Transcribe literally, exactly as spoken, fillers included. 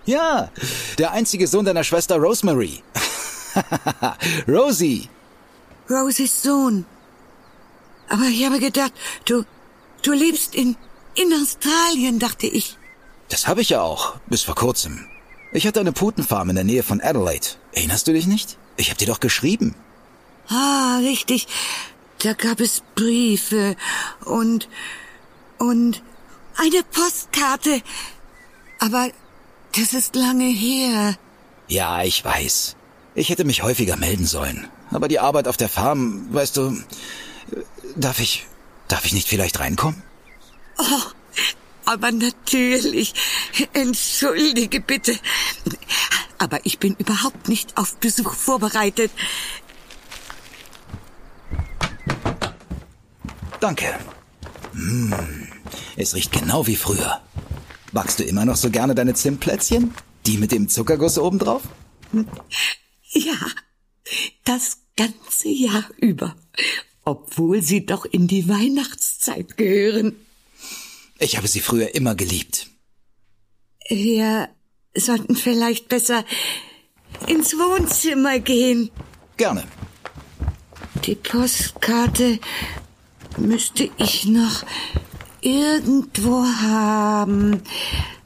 Ja, der einzige Sohn deiner Schwester Rosemary. Rosie. Rosies Sohn. Aber ich habe gedacht, du, du lebst in, in Australien, dachte ich. Das habe ich ja auch, bis vor kurzem. Ich hatte eine Putenfarm in der Nähe von Adelaide. Erinnerst du dich nicht? Ich habe dir doch geschrieben. Ah, richtig. Da gab es Briefe und, und eine Postkarte. Aber das ist lange her. Ja, ich weiß. Ich hätte mich häufiger melden sollen. Aber die Arbeit auf der Farm, weißt du, darf ich, darf ich nicht vielleicht reinkommen? Oh, aber natürlich. Entschuldige bitte. Aber ich bin überhaupt nicht auf Besuch vorbereitet. Danke. Mmh, es riecht genau wie früher. Backst du immer noch so gerne deine Zimtplätzchen? Die mit dem Zuckerguss obendrauf? Ja, das ganze Jahr über. Obwohl sie doch in die Weihnachtszeit gehören. Ich habe sie früher immer geliebt. Wir sollten vielleicht besser ins Wohnzimmer gehen. Gerne. Die Postkarte müsste ich noch irgendwo haben.